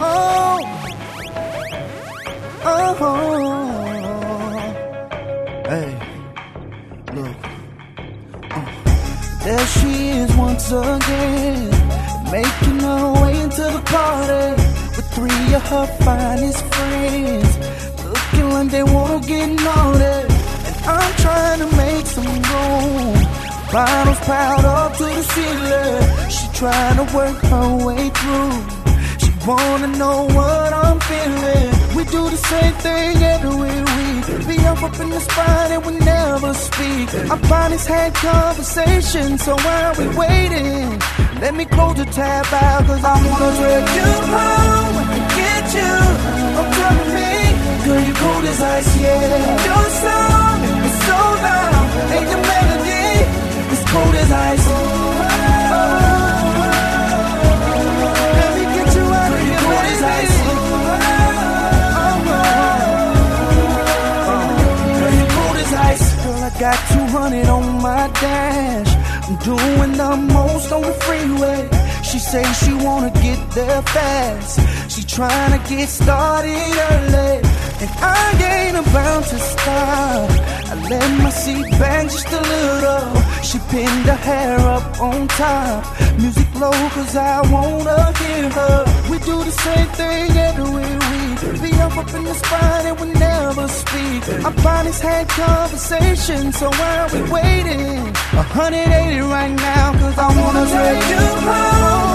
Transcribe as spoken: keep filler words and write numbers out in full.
Oh, oh, hey, look. Uh. There she is once again, making her way into the party with three of her finest friends, looking like they wanna get naughty. And I'm trying to make some room. Bottles piled up to the ceiling. She trying to work her way through. She wanna know what I'm feeling. We do the same thing every week. Be up up in the spot and we never speak. Our bodies had conversations, so why are we waiting? Let me close the tab out, cause I wanna drag you home and get you. I'm telling me, girl, you cold as ice, yeah. Your song is so loud, and your melody is cold as ice. Oh, let me get you out of here, cold as ice. Oh, girl, you cold as ice. Girl, I got two hundred on my dash. I'm doing the most on the freeway. She say she wanna get there fast. She tryna get started early, and I ain't about to stop. I let my seat back just a little. She pinned her hair up on top. Music low cause I wanna hear her. We do the same thing every week. Be up up in the spot and we never speak. Our bodies had conversations, so why are we waiting? one eighty right now, cause I wanna take you home